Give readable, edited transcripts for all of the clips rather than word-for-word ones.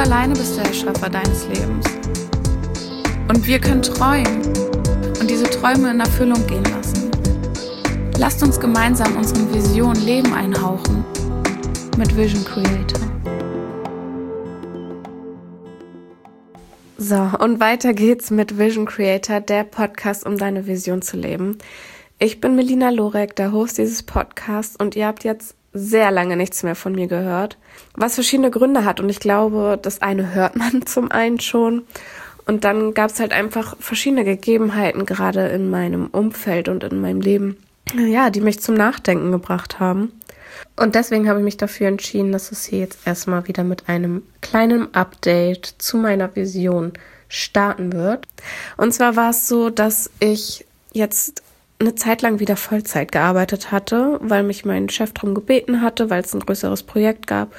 alleine bist der Erschaffer deines Lebens. Und wir können träumen und diese Träume in Erfüllung gehen lassen. Lasst uns gemeinsam unseren Visionen Leben einhauchen mit Vision Creator. So, und weiter geht's mit Vision Creator, der Podcast, um deine Vision zu leben. Ich bin Melina Lorek, der Host dieses Podcasts, und ihr habt jetzt sehr lange nichts mehr von mir gehört, was verschiedene Gründe hat. Und ich glaube, das eine hört man zum einen schon. Und dann gab es halt einfach verschiedene Gegebenheiten, gerade in meinem Umfeld und in meinem Leben, ja, die mich zum Nachdenken gebracht haben. Und deswegen habe ich mich dafür entschieden, dass es hier jetzt erstmal wieder mit einem kleinen Update zu meiner Vision starten wird. Und zwar war es so, dass ich jetzt eine Zeit lang wieder Vollzeit gearbeitet hatte, weil mich mein Chef darum gebeten hatte, weil es ein größeres Projekt gab.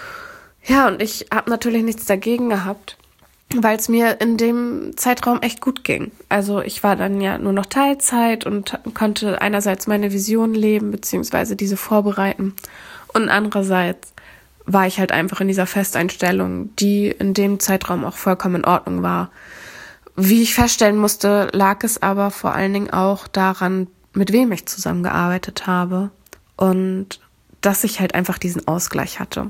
Ja, und ich habe natürlich nichts dagegen gehabt, weil es mir in dem Zeitraum echt gut ging. Also ich war dann ja nur noch Teilzeit und konnte einerseits meine Vision leben, beziehungsweise diese vorbereiten. Und andererseits war ich halt einfach in dieser Festeinstellung, die in dem Zeitraum auch vollkommen in Ordnung war. Wie ich feststellen musste, lag es aber vor allen Dingen auch daran, mit wem ich zusammengearbeitet habe und dass ich halt einfach diesen Ausgleich hatte.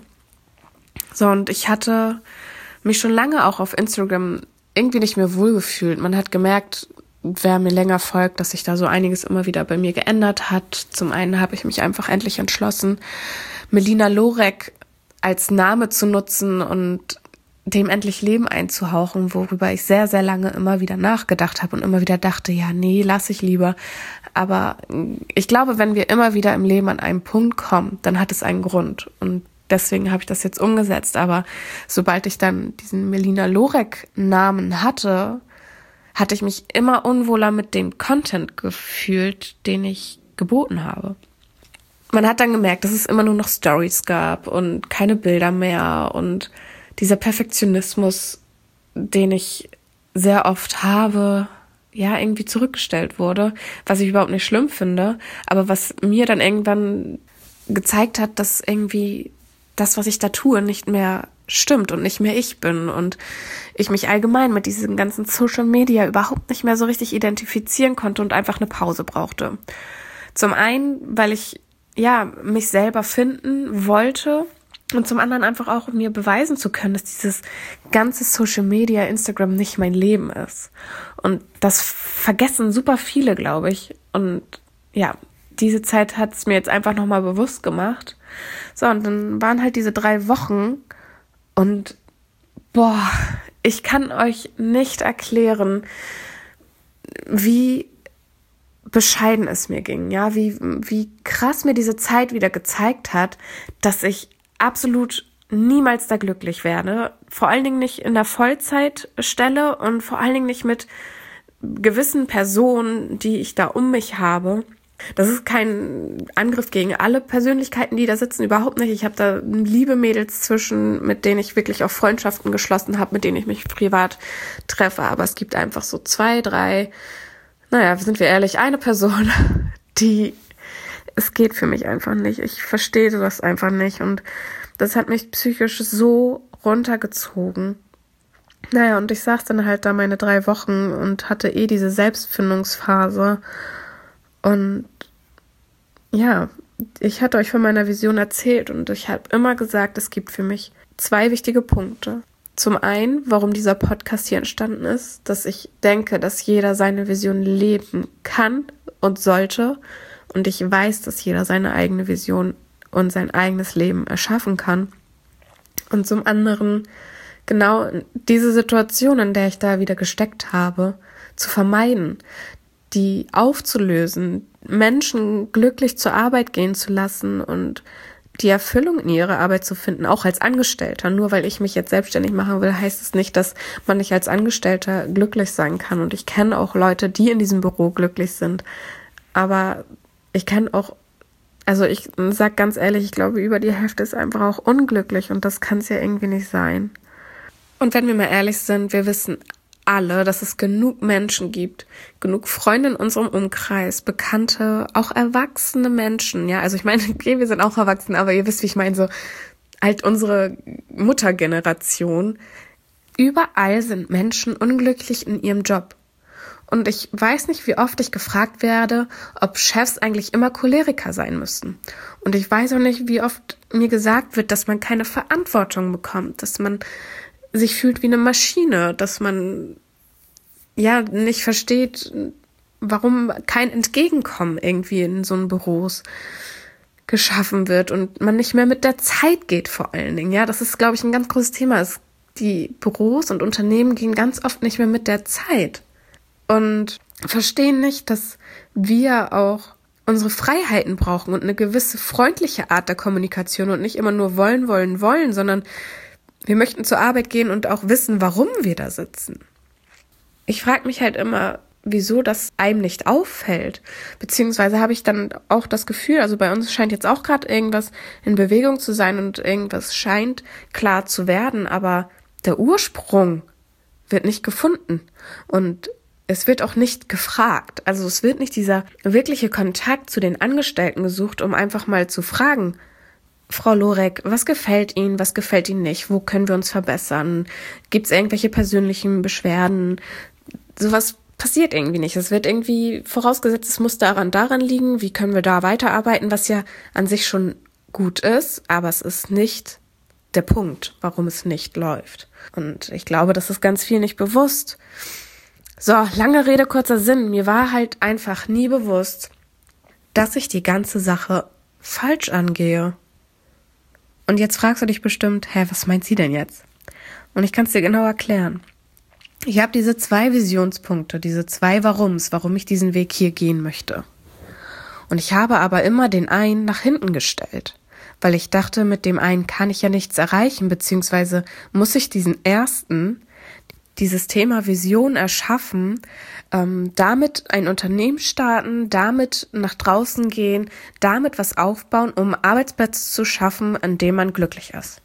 So, und ich hatte mich schon lange auch auf Instagram irgendwie nicht mehr wohlgefühlt. Man hat gemerkt, wer mir länger folgt, dass sich da so einiges immer wieder bei mir geändert hat. Zum einen habe ich mich einfach endlich entschlossen, Melina Lorek als Name zu nutzen und dem endlich Leben einzuhauchen, worüber ich sehr, sehr lange immer wieder nachgedacht habe und immer wieder dachte, ja, nee, lass ich lieber. Aber ich glaube, wenn wir immer wieder im Leben an einen Punkt kommen, dann hat es einen Grund. Und deswegen habe ich das jetzt umgesetzt. Aber sobald ich dann diesen Melina Lorek-Namen hatte, hatte ich mich immer unwohler mit dem Content gefühlt, den ich geboten habe. Man hat dann gemerkt, dass es immer nur noch Stories gab und keine Bilder mehr, und dieser Perfektionismus, den ich sehr oft habe, ja, irgendwie zurückgestellt wurde, was ich überhaupt nicht schlimm finde, aber was mir dann irgendwann gezeigt hat, dass irgendwie das, was ich da tue, nicht mehr stimmt und nicht mehr ich bin und ich mich allgemein mit diesem ganzen Social Media überhaupt nicht mehr so richtig identifizieren konnte und einfach eine Pause brauchte. Zum einen, weil ich ja mich selber finden wollte, und zum anderen einfach auch, um mir beweisen zu können, dass dieses ganze Social Media, Instagram nicht mein Leben ist. Und das vergessen super viele, glaube ich. Und ja, diese Zeit hat es mir jetzt einfach nochmal bewusst gemacht. So, und dann waren halt diese 3 Wochen und boah, ich kann euch nicht erklären, wie bescheiden es mir ging, ja, wie krass mir diese Zeit wieder gezeigt hat, dass ich absolut niemals da glücklich werde. Vor allen Dingen nicht in der Vollzeitstelle und vor allen Dingen nicht mit gewissen Personen, die ich da um mich habe. Das ist kein Angriff gegen alle Persönlichkeiten, die da sitzen, überhaupt nicht. Ich habe da liebe Mädels zwischen, mit denen ich wirklich auch Freundschaften geschlossen habe, mit denen ich mich privat treffe. Aber es gibt einfach so 2, 3, naja, sind wir ehrlich, eine Person, es geht für mich einfach nicht. Ich verstehe das einfach nicht. Und das hat mich psychisch so runtergezogen. Naja, und ich saß dann halt da meine 3 Wochen und hatte diese Selbstfindungsphase. Und ja, ich hatte euch von meiner Vision erzählt und ich habe immer gesagt, es gibt für mich 2 wichtige Punkte. Zum einen, warum dieser Podcast hier entstanden ist, dass ich denke, dass jeder seine Vision leben kann und sollte. Und ich weiß, dass jeder seine eigene Vision und sein eigenes Leben erschaffen kann. Und zum anderen genau diese Situation, in der ich da wieder gesteckt habe, zu vermeiden, die aufzulösen, Menschen glücklich zur Arbeit gehen zu lassen und die Erfüllung in ihrer Arbeit zu finden, auch als Angestellter. Nur weil ich mich jetzt selbstständig machen will, heißt es nicht, dass man nicht als Angestellter glücklich sein kann. Und ich kenne auch Leute, die in diesem Büro glücklich sind. Aber ich kann auch, also ich sag ganz ehrlich, ich glaube, über die Hälfte ist einfach auch unglücklich und das kann es ja irgendwie nicht sein. Und wenn wir mal ehrlich sind, wir wissen alle, dass es genug Menschen gibt, genug Freunde in unserem Umkreis, Bekannte, auch erwachsene Menschen, ja, also ich meine, okay, wir sind auch erwachsen, aber ihr wisst, wie ich meine, so halt unsere Muttergeneration. Überall sind Menschen unglücklich in ihrem Job. Und ich weiß nicht, wie oft ich gefragt werde, ob Chefs eigentlich immer Choleriker sein müssen. Und ich weiß auch nicht, wie oft mir gesagt wird, dass man keine Verantwortung bekommt, dass man sich fühlt wie eine Maschine, dass man nicht versteht, warum kein Entgegenkommen irgendwie in so einen Büros geschaffen wird und man nicht mehr mit der Zeit geht vor allen Dingen. Ja, das ist, glaube ich, ein ganz großes Thema. Die Büros und Unternehmen gehen ganz oft nicht mehr mit der Zeit und verstehen nicht, dass wir auch unsere Freiheiten brauchen und eine gewisse freundliche Art der Kommunikation und nicht immer nur wollen, sondern wir möchten zur Arbeit gehen und auch wissen, warum wir da sitzen. Ich frage mich halt immer, wieso das einem nicht auffällt. Beziehungsweise habe ich dann auch das Gefühl, also bei uns scheint jetzt auch gerade irgendwas in Bewegung zu sein und irgendwas scheint klar zu werden, aber der Ursprung wird nicht gefunden und es wird auch nicht gefragt. Also es wird nicht dieser wirkliche Kontakt zu den Angestellten gesucht, um einfach mal zu fragen, Frau Lorek, was gefällt Ihnen, was gefällt Ihnen nicht, wo können wir uns verbessern, gibt es irgendwelche persönlichen Beschwerden, sowas passiert irgendwie nicht. Es wird irgendwie vorausgesetzt, es muss daran liegen, wie können wir da weiterarbeiten, was ja an sich schon gut ist, aber es ist nicht der Punkt, warum es nicht läuft. Und ich glaube, das ist ganz viel nicht bewusst. So, lange Rede, kurzer Sinn. Mir war halt einfach nie bewusst, dass ich die ganze Sache falsch angehe. Und jetzt fragst du dich bestimmt, was meint sie denn jetzt? Und ich kann es dir genau erklären. Ich habe diese 2 Visionspunkte, diese 2 Warums, warum ich diesen Weg hier gehen möchte. Und ich habe aber immer den einen nach hinten gestellt, weil ich dachte, mit dem einen kann ich ja nichts erreichen, beziehungsweise muss ich dieses Thema Vision erschaffen, damit ein Unternehmen starten, damit nach draußen gehen, damit was aufbauen, um Arbeitsplätze zu schaffen, an dem man glücklich ist.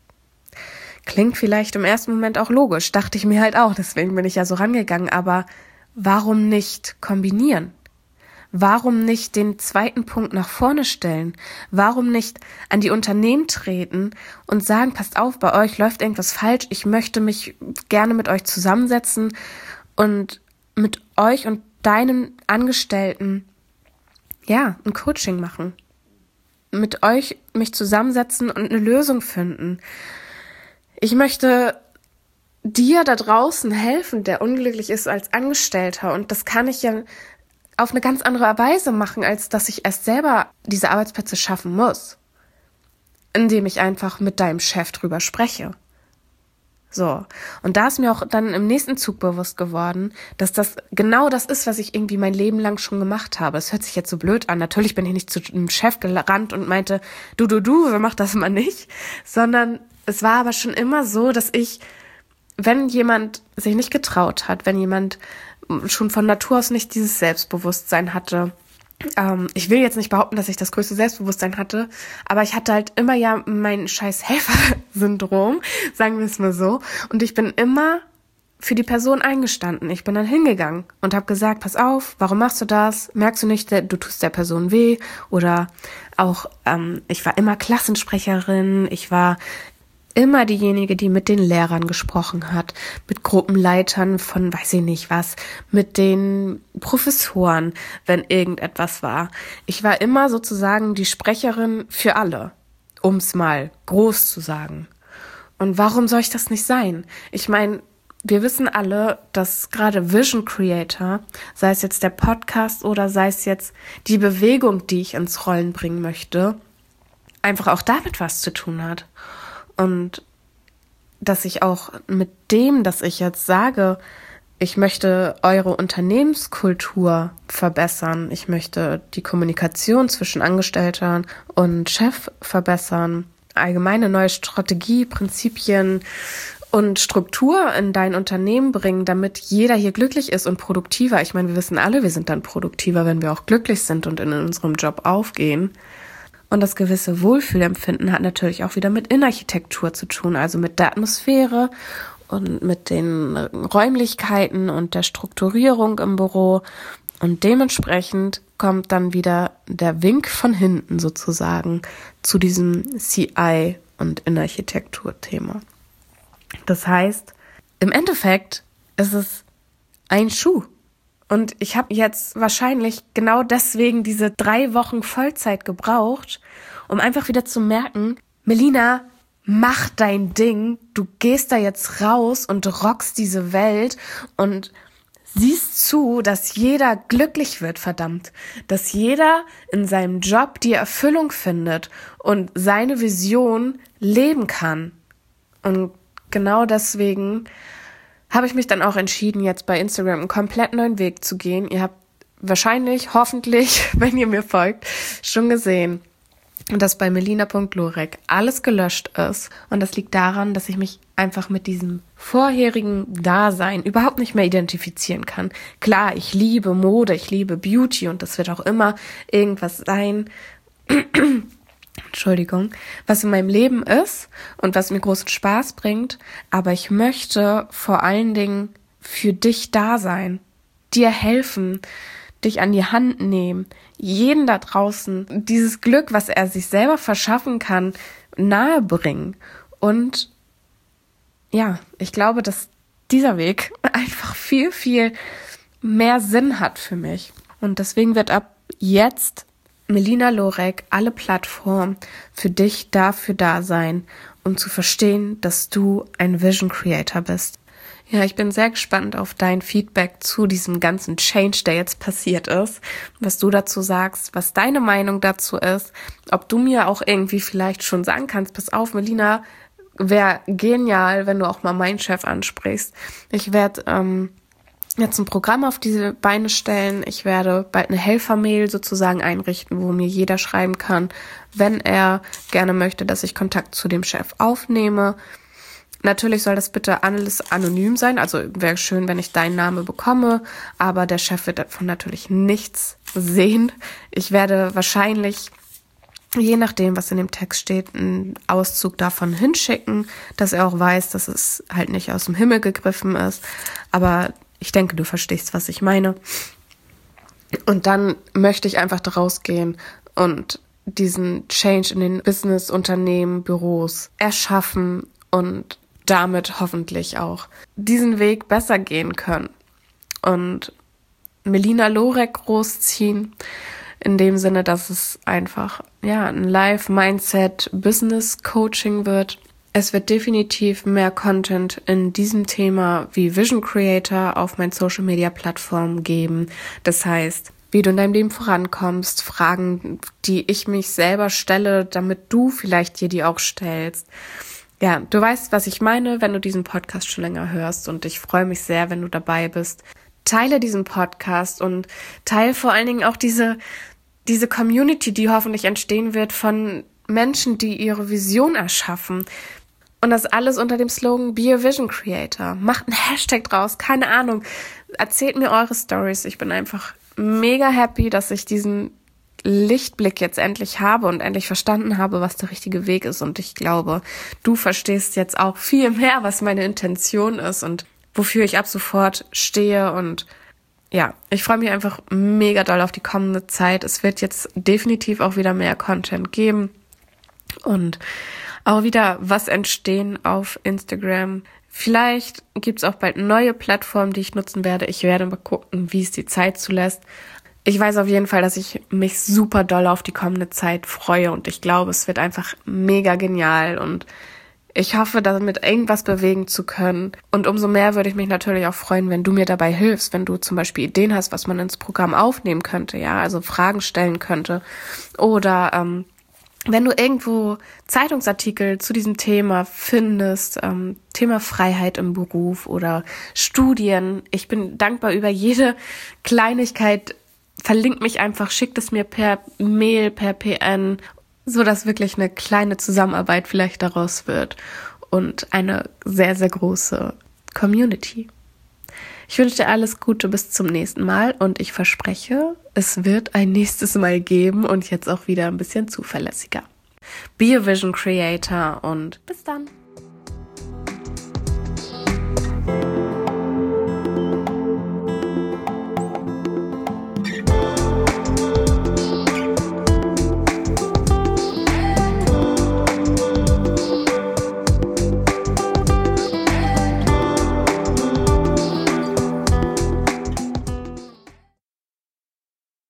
Klingt vielleicht im ersten Moment auch logisch, dachte ich mir halt auch, deswegen bin ich ja so rangegangen, aber warum nicht kombinieren? Warum nicht den zweiten Punkt nach vorne stellen? Warum nicht an die Unternehmen treten und sagen, passt auf, bei euch läuft irgendwas falsch, ich möchte mich gerne mit euch zusammensetzen und mit euch und deinen Angestellten, ein Coaching machen. Mit euch mich zusammensetzen und eine Lösung finden. Ich möchte dir da draußen helfen, der unglücklich ist als Angestellter. Und das kann ich ja auf eine ganz andere Weise machen, als dass ich erst selber diese Arbeitsplätze schaffen muss. Indem ich einfach mit deinem Chef drüber spreche. So. Und da ist mir auch dann im nächsten Zug bewusst geworden, dass das genau das ist, was ich irgendwie mein Leben lang schon gemacht habe. Es hört sich jetzt so blöd an. Natürlich bin ich nicht zu einem Chef gerannt und meinte, du, so mach das mal nicht. Sondern es war aber schon immer so, dass ich, wenn jemand sich nicht getraut hat, wenn jemand schon von Natur aus nicht dieses Selbstbewusstsein hatte, ich will jetzt nicht behaupten, dass ich das größte Selbstbewusstsein hatte, aber ich hatte halt immer ja mein scheiß Helfer-Syndrom, sagen wir es mal so, und ich bin immer für die Person eingestanden. Ich bin dann hingegangen und habe gesagt, pass auf, warum machst du das? Merkst du nicht, du tust der Person weh? Oder auch, ich war immer Klassensprecherin, ich war immer diejenige, die mit den Lehrern gesprochen hat, mit Gruppenleitern von weiß ich nicht was, mit den Professoren, wenn irgendetwas war. Ich war immer sozusagen die Sprecherin für alle, um es mal groß zu sagen. Und warum soll ich das nicht sein? Ich meine, wir wissen alle, dass gerade Vision Creator, sei es jetzt der Podcast oder sei es jetzt die Bewegung, die ich ins Rollen bringen möchte, einfach auch damit was zu tun hat. Und dass ich auch mit dem, dass ich jetzt sage, ich möchte eure Unternehmenskultur verbessern, ich möchte die Kommunikation zwischen Angestellten und Chef verbessern, allgemeine neue Strategie, Prinzipien und Struktur in dein Unternehmen bringen, damit jeder hier glücklich ist und produktiver. Ich meine, wir wissen alle, wir sind dann produktiver, wenn wir auch glücklich sind und in unserem Job aufgehen. Und das gewisse Wohlfühlempfinden hat natürlich auch wieder mit Innenarchitektur zu tun, also mit der Atmosphäre und mit den Räumlichkeiten und der Strukturierung im Büro. Und dementsprechend kommt dann wieder der Wink von hinten sozusagen zu diesem CI und Innenarchitektur-Thema. Das heißt, im Endeffekt ist es ein Schuh. Und ich habe jetzt wahrscheinlich genau deswegen diese 3 Wochen Vollzeit gebraucht, um einfach wieder zu merken, Melina, mach dein Ding, du gehst da jetzt raus und rockst diese Welt und siehst zu, dass jeder glücklich wird, verdammt. Dass jeder in seinem Job die Erfüllung findet und seine Vision leben kann. Und genau deswegen habe ich mich dann auch entschieden, jetzt bei Instagram einen komplett neuen Weg zu gehen. Ihr habt wahrscheinlich, hoffentlich, wenn ihr mir folgt, schon gesehen, dass bei melina.lorek alles gelöscht ist. Und das liegt daran, dass ich mich einfach mit diesem vorherigen Dasein überhaupt nicht mehr identifizieren kann. Klar, ich liebe Mode, ich liebe Beauty und das wird auch immer irgendwas sein, Entschuldigung, was in meinem Leben ist und was mir großen Spaß bringt. Aber ich möchte vor allen Dingen für dich da sein, dir helfen, dich an die Hand nehmen, jeden da draußen dieses Glück, was er sich selber verschaffen kann, nahebringen. Und ja, ich glaube, dass dieser Weg einfach viel, viel mehr Sinn hat für mich. Und deswegen wird ab jetzt Melina Lorek alle Plattformen für dich dafür da sein, um zu verstehen, dass du ein Vision Creator bist. Ja, ich bin sehr gespannt auf dein Feedback zu diesem ganzen Change, der jetzt passiert ist, was du dazu sagst, was deine Meinung dazu ist, ob du mir auch irgendwie vielleicht schon sagen kannst, pass auf, Melina, wäre genial, wenn du auch mal meinen Chef ansprichst. Ich werde jetzt ein Programm auf diese Beine stellen. Ich werde bald eine Helfermail sozusagen einrichten, wo mir jeder schreiben kann, wenn er gerne möchte, dass ich Kontakt zu dem Chef aufnehme. Natürlich soll das bitte alles anonym sein, also wäre schön, wenn ich deinen Namen bekomme, aber der Chef wird davon natürlich nichts sehen. Ich werde wahrscheinlich, je nachdem, was in dem Text steht, einen Auszug davon hinschicken, dass er auch weiß, dass es halt nicht aus dem Himmel gegriffen ist, aber ich denke, du verstehst, was ich meine. Und dann möchte ich einfach daraus gehen und diesen Change in den Business, Unternehmen, Büros erschaffen und damit hoffentlich auch diesen Weg besser gehen können und Melina Lorek großziehen, in dem Sinne, dass es einfach ein Life-Mindset-Business-Coaching wird. Es wird definitiv mehr Content in diesem Thema wie Vision Creator auf meinen Social-Media-Plattformen geben. Das heißt, wie du in deinem Leben vorankommst, Fragen, die ich mich selber stelle, damit du vielleicht dir die auch stellst. Ja, du weißt, was ich meine, wenn du diesen Podcast schon länger hörst und ich freue mich sehr, wenn du dabei bist. Teile diesen Podcast und teile vor allen Dingen auch diese Community, die hoffentlich entstehen wird von Menschen, die ihre Vision erschaffen. Und das alles unter dem Slogan Be a Vision Creator. Macht einen Hashtag draus, keine Ahnung. Erzählt mir eure Stories. Ich bin einfach mega happy, dass ich diesen Lichtblick jetzt endlich habe und endlich verstanden habe, was der richtige Weg ist. Und ich glaube, du verstehst jetzt auch viel mehr, was meine Intention ist und wofür ich ab sofort stehe. Und ja, ich freue mich einfach mega doll auf die kommende Zeit. Es wird jetzt definitiv auch wieder mehr Content geben und auch wieder was entstehen auf Instagram. Vielleicht gibt es auch bald neue Plattformen, die ich nutzen werde. Ich werde mal gucken, wie es die Zeit zulässt. Ich weiß auf jeden Fall, dass ich mich super doll auf die kommende Zeit freue und ich glaube, es wird einfach mega genial und ich hoffe, damit irgendwas bewegen zu können. Und umso mehr würde ich mich natürlich auch freuen, wenn du mir dabei hilfst, wenn du zum Beispiel Ideen hast, was man ins Programm aufnehmen könnte, ja, also Fragen stellen könnte. Oder wenn du irgendwo Zeitungsartikel zu diesem Thema findest, Thema Freiheit im Beruf oder Studien. Ich bin dankbar über jede Kleinigkeit. Verlink mich einfach, schickt es mir per Mail, per PN, so dass wirklich eine kleine Zusammenarbeit vielleicht daraus wird und eine sehr, sehr große Community. Ich wünsche dir alles Gute bis zum nächsten Mal und ich verspreche, es wird ein nächstes Mal geben und jetzt auch wieder ein bisschen zuverlässiger. Be a Vision Creator und bis dann.